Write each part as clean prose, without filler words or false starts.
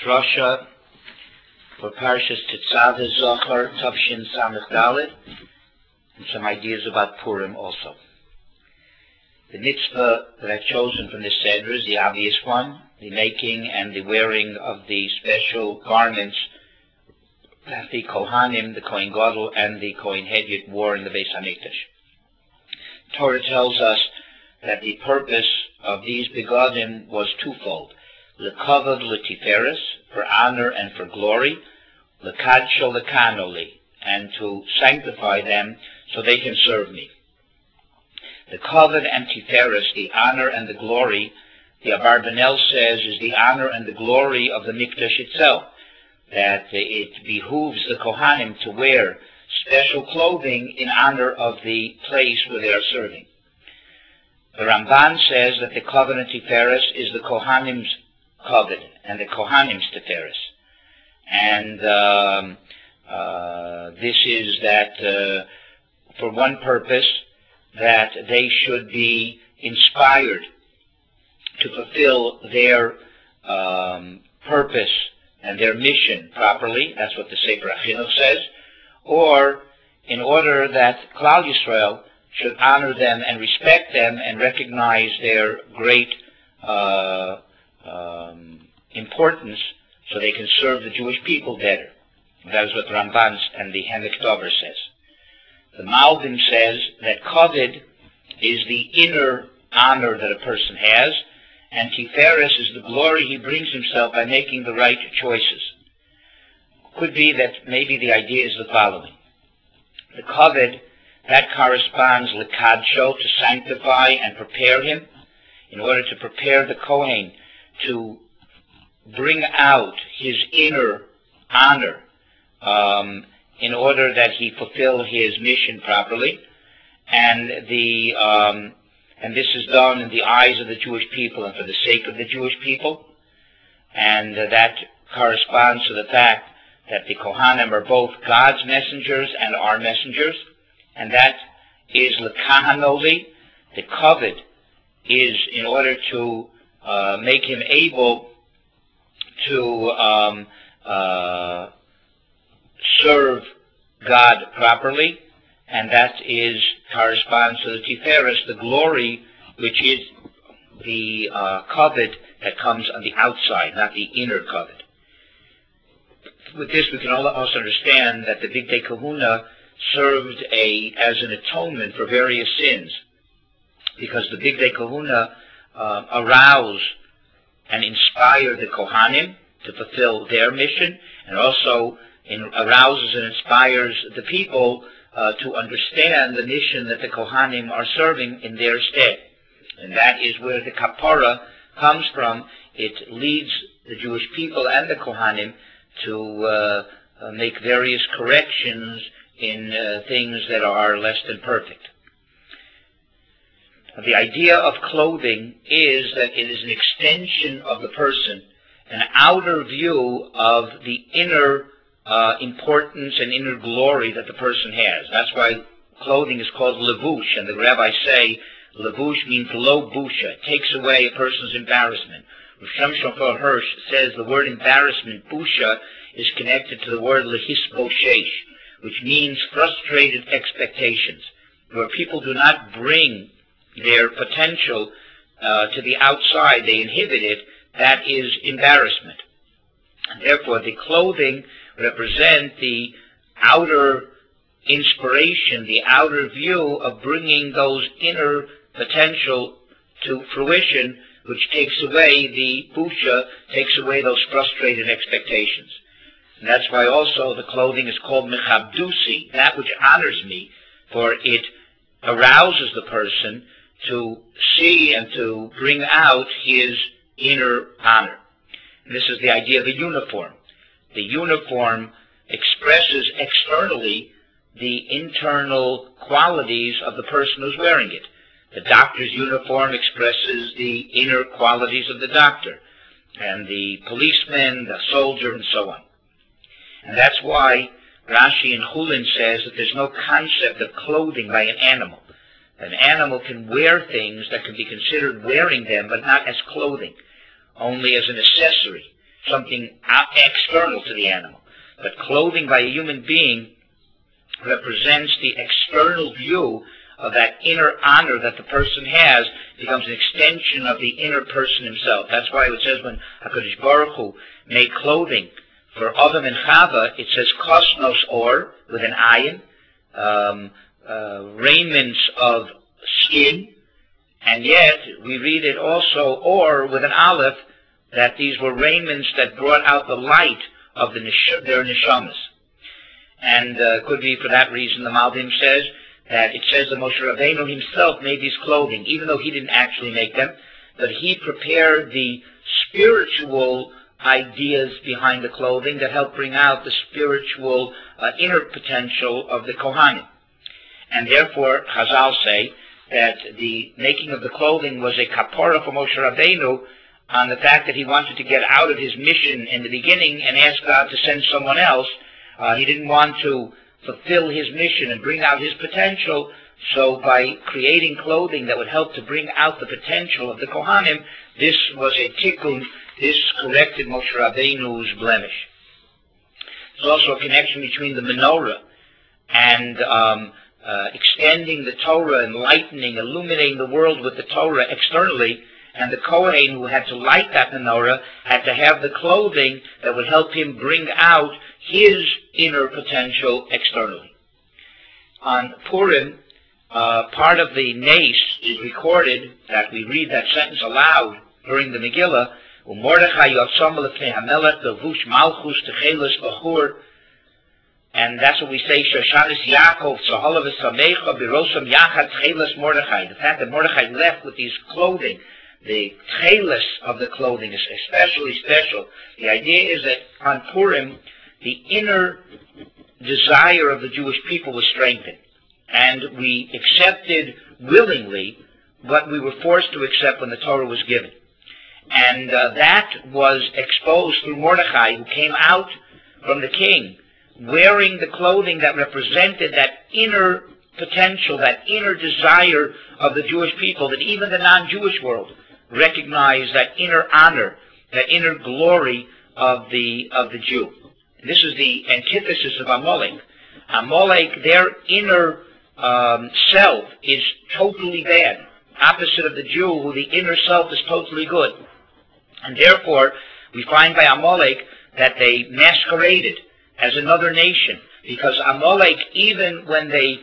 Drasha for Parshas Tetzaveh Zohar Tavshin Samech Dalet, and some ideas about Purim also. The mitzvah that I've chosen from this Seder is the obvious one, the making and the wearing of the special garments that the Kohanim, the Kohen Gadol, and the Kohen Hedyot wore in the Beis HaMikdash. Torah tells us that the purpose of these begadim was twofold: lekavod letiferes, for honor and for glory, lekadsho lekanoli, and to sanctify them so they can serve me. The kavod and tiferes, the honor and the glory, the Abarbanel says, is the honor and the glory of the Mikdash itself, that it behooves the Kohanim to wear special clothing in honor of the place where they are serving. The Ramban says that the kavod and tiferes is the Kohanim's kavod and the Kohanim's tiferes. And this is that for one purpose, that they should be inspired to fulfill their purpose and their mission properly. That's what the Sefer HaChinuch says. Or in order that Klal Yisrael should honor them and respect them and recognize their great importance so they can serve the Jewish people better. That is what the Ramban and the Hemek Dover says. The Malbim says that kavod is the inner honor that a person has, and tiferes is the glory he brings himself by making the right choices. Could be that maybe the idea is the following. The kavod, that corresponds lekadsho, to sanctify and prepare him, in order to prepare the Kohen to bring out his inner honor, in order that he fulfill his mission properly, and this is done in the eyes of the Jewish people and for the sake of the Jewish people, and that corresponds to the fact that the Kohanim are both God's messengers and our messengers, and that is lekahanoli. The kavod is in order to make him able to serve God properly, and that corresponds to the tiferes, the glory, which is the kavod that comes on the outside, not the inner kavod. With this, we can also understand that the Bigdei Kahuna served as an atonement for various sins, because the Bigdei Kahuna arouse and inspire the Kohanim to fulfill their mission, and also arouses and inspires the people to understand the mission that the Kohanim are serving in their stead. And that is where the kapara comes from. It leads the Jewish people and the Kohanim to make various corrections in things that are less than perfect. The idea of clothing is that it is an extension of the person, an outer view of the inner importance and inner glory that the person has. That's why clothing is called levush, and the rabbis say levush means lo busha. It takes away a person's embarrassment. Rav Shimshon Hirsch says the word embarrassment, busha, is connected to the word lehisboshesh, which means frustrated expectations, where people do not bring their potential to the outside, they inhibit it. That is embarrassment. And therefore, the clothing represent the outer inspiration, the outer view of bringing those inner potential to fruition, which takes away the busha, takes away those frustrated expectations. And that's why also the clothing is called mechabdusi, that which honors me, for it arouses the person to see and to bring out his inner honor. And this is the idea of a uniform. The uniform expresses externally the internal qualities of the person who's wearing it. The doctor's uniform expresses the inner qualities of the doctor, and the policeman, the soldier, and so on. And that's why Rashi in Chulin says that there's no concept of clothing by an animal. An animal can wear things that can be considered wearing them, but not as clothing, only as an accessory. something external to the animal. But clothing by a human being represents the external view of that inner honor that the person has, becomes an extension of the inner person himself. That's why it says when HaKadosh Baruch Hu made clothing for Adam and Chava, it says kosnos or, with an ayin, raiments of skin, and yet we read it also or with an aleph, that these were raiments that brought out the light of their neshamas. And could be for that reason the Malbim says that it says that Moshe Rabbeinu himself made these clothing, even though he didn't actually make them, but he prepared the spiritual ideas behind the clothing that help bring out the spiritual inner potential of the Kohanim. And therefore, Chazal say that the making of the clothing was a kapara for Moshe Rabbeinu on the fact that he wanted to get out of his mission in the beginning and ask God to send someone else. He didn't want to fulfill his mission and bring out his potential, so by creating clothing that would help to bring out the potential of the Kohanim, this was a tikkun, this corrected Moshe Rabbeinu's blemish. There's also a connection between the menorah and extending the Torah, enlightening, illuminating the world with the Torah externally, and the Kohen who had to light that menorah had to have the clothing that would help him bring out his inner potential externally. On Purim, part of the Nace is recorded that we read that sentence aloud during the Megillah, U'mordechai yotzam lefnei hamelech levush malchus techeles bachur, and that's what we say, Shoshanis Yaakov tzahalav v'samecha birosam yachad techeles Mordechai. The fact that Mordechai left with these clothing, the techeles of the clothing is especially special. The idea is that on Purim, the inner desire of the Jewish people was strengthened, and we accepted willingly what we were forced to accept when the Torah was given. And that was exposed through Mordechai, who came out from the king, wearing the clothing that represented that inner potential, that inner desire of the Jewish people, that even the non-Jewish world recognized that inner honor, that inner glory of the Jew. This is the antithesis of Amalek. Amalek, their inner self is totally bad, opposite of the Jew, who the inner self is totally good. And therefore, we find by Amalek that they masqueraded as another nation, because Amalek, even when they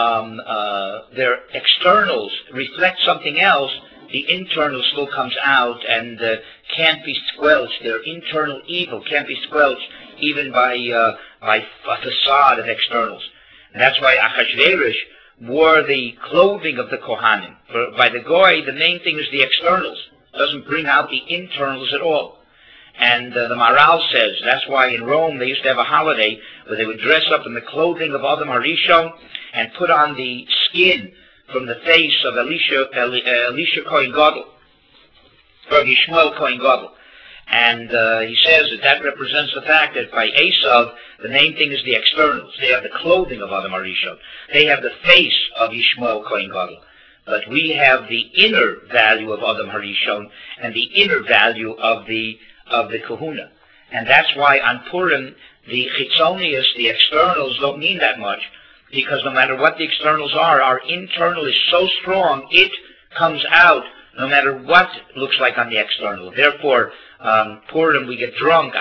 their externals reflect something else, the internal still comes out and can't be squelched. Their internal evil can't be squelched even by a facade of externals. And that's why Achashverosh wore the clothing of the Kohanim. For by the Goy, the main thing is the externals. It doesn't bring out the internals at all. And the Maral says that's why in Rome they used to have a holiday where they would dress up in the clothing of Adam HaRishon and put on the skin from the face of Elisha Kohen Gadol, from Yishmael Kohen Gadol. And he says that represents the fact that by Esav, the main thing is the externals. They have the clothing of Adam HaRishon. They have the face of Yishmael Kohen Gadol. But we have the inner value of Adam HaRishon and the inner value of the kahuna. And that's why on Purim, the chitzonius, the externals, don't mean that much, because no matter what the externals are, our internal is so strong, it comes out no matter what it looks like on the external. Therefore, Purim, we get drunk.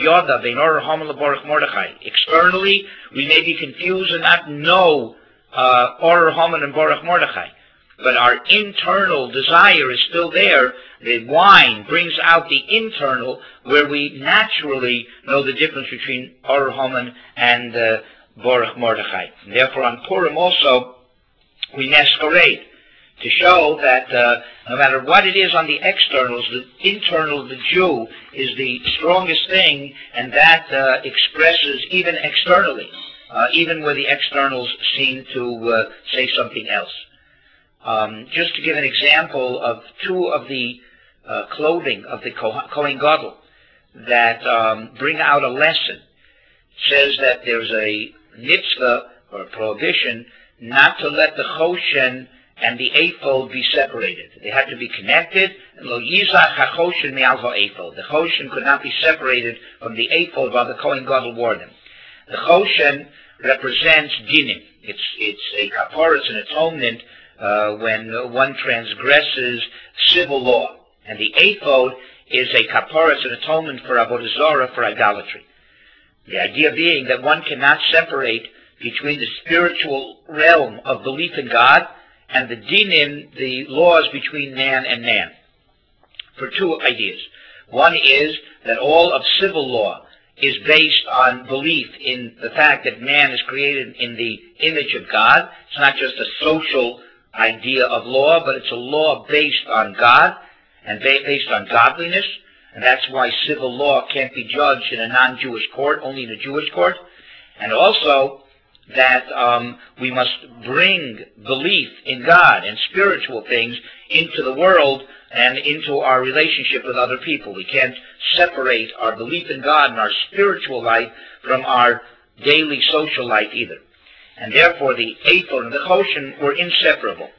Externally, we may be confused and not know Or Haman and Baruch Mordechai. But our internal desire is still there. The wine brings out the internal, where we naturally know the difference between Or Haman and Baruch Mordechai. And therefore, on Purim also, we masquerade to show that no matter what it is on the externals, the internal of the Jew is the strongest thing, and that expresses even externally, even where the externals seem to say something else. Just to give an example of two of the clothing of the Kohen Gadol that bring out a lesson. It says that there's a mitzvah or a prohibition not to let the choshen and the eightfold be separated. They had to be connected. Lo yizach hachoshen me'al ha'eifod. The choshen could not be separated from the eightfold while the Kohen Gadol wore them. The choshen represents dinim. It's a kapara, it's an atonement when one transgresses civil law. And the eightfold is a kapara, it's an atonement for avodah zarah, for idolatry. The idea being that one cannot separate between the spiritual realm of belief in God and the dinim, the laws between man and man, for two ideas. One is that all of civil law is based on belief in the fact that man is created in the image of God. It's not just a social idea of law, but it's a law based on God and based on godliness. And that's why civil law can't be judged in a non-Jewish court, only in a Jewish court. And also that we must bring belief in God and spiritual things into the world and into our relationship with other people. We can't separate our belief in God and our spiritual life from our daily social life either. And therefore the eightfold and the choshen were inseparable.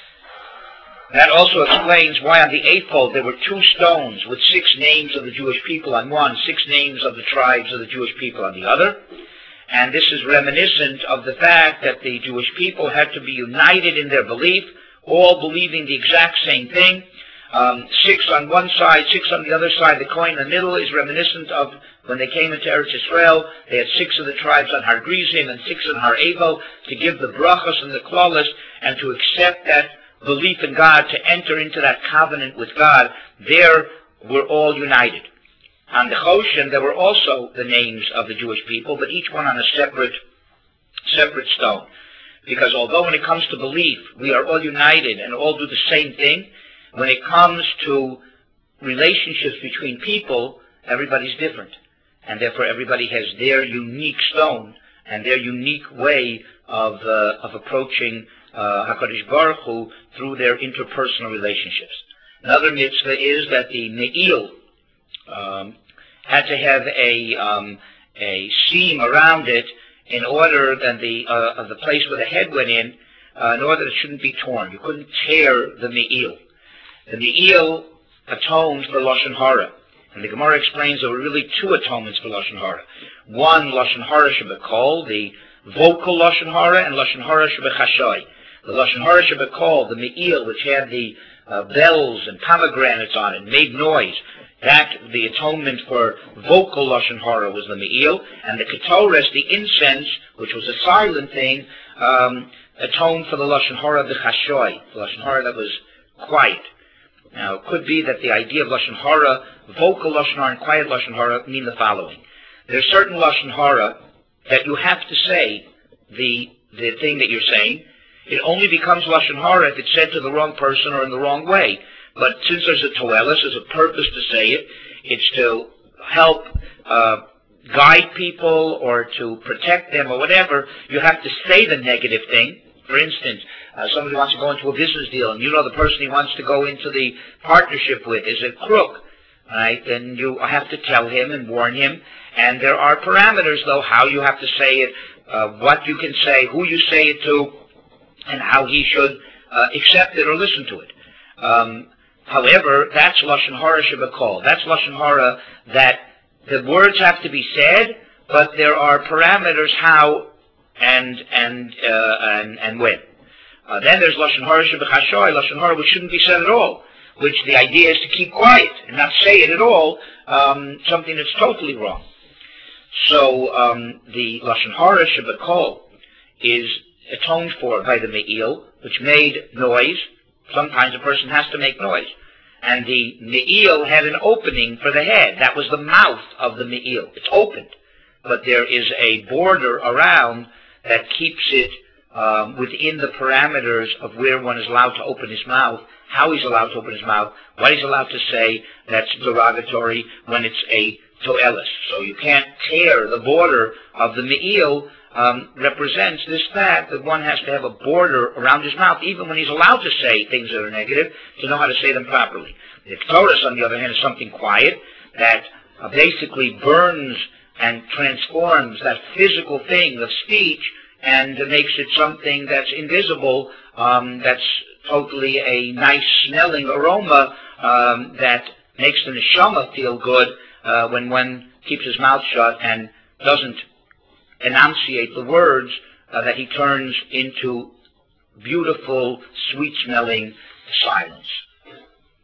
That also explains why on the eightfold there were two stones with 6 names of the Jewish people on one, 6 names of the tribes of the Jewish people on the other. And this is reminiscent of the fact that the Jewish people had to be united in their belief, all believing the exact same thing. 6 on one side, 6 on the other side. The coin in the middle is reminiscent of when they came into Eretz Yisrael. They had 6 of the tribes on Har Grizim and 6 on Har Evel to give the brachos and the klalos and to accept that belief in God, to enter into that covenant with God. There we're all united. On the choshen, there were also the names of the Jewish people, but each one on a separate stone. Because although when it comes to belief, we are all united and all do the same thing, when it comes to relationships between people, everybody's different. And therefore everybody has their unique stone and their unique way of approaching HaKadosh Baruch Hu through their interpersonal relationships. Another mitzvah is that the me'il had to have a seam around it in order that the place where the head went in order that it shouldn't be torn. You couldn't tear the me'il. The me'il atoned for Lashon Hara. And the Gemara explains there were really 2 atonements for Lashon Hara. One, Lashon Hara Shebekol, the vocal Lashon Hara, and Lashon Hara Shebechashai. The Lashon Hara Shebekol, the me'il, which had the bells and pomegranates on it, made noise. That, the atonement for vocal Lashon Hara was the me'il, and the ketores, the incense, which was a silent thing, atoned for the Lashon Hara B'chashoi, the Lashon Hara that was quiet. Now, it could be that the idea of Lashon Hara, vocal Lashon Hara and quiet Lashon Hara, mean the following. There's certain Lashon Hara that you have to say the thing that you're saying. It only becomes Lashon Hara if it's said to the wrong person or in the wrong way. But since there's a toelis, there's a purpose to say it, it's to help guide people or to protect them or whatever, you have to say the negative thing. For instance, somebody wants to go into a business deal, and you know the person he wants to go into the partnership with is a crook, right? Then you have to tell him and warn him. And there are parameters, though, how you have to say it, what you can say, who you say it to, and how he should accept it or listen to it. However, that's Lashon Hara Shebekol. That's Lashon Hara that the words have to be said, but there are parameters how and when. Then there's Lashon Hara Shebechashoi, Lashon Hara which shouldn't be said at all, which the idea is to keep quiet and not say it at all, something that's totally wrong. So the Lashon Hara Shebekol is atoned for by the me'il, which made noise. Sometimes a person has to make noise. And the me'il had an opening for the head. That was the mouth of the me'il. It's opened. But there is a border around that keeps it within the parameters of where one is allowed to open his mouth, how he's allowed to open his mouth, what he's allowed to say that's derogatory when it's a toelis. So you can't tear the border of the me'il. Represents this fact that one has to have a border around his mouth, even when he's allowed to say things that are negative, to know how to say them properly. The Torah, on the other hand, is something quiet that basically burns and transforms that physical thing of speech and makes it something that's invisible, that's totally a nice smelling aroma that makes the neshama feel good when one keeps his mouth shut and doesn't enunciate the words, that he turns into beautiful, sweet-smelling silence.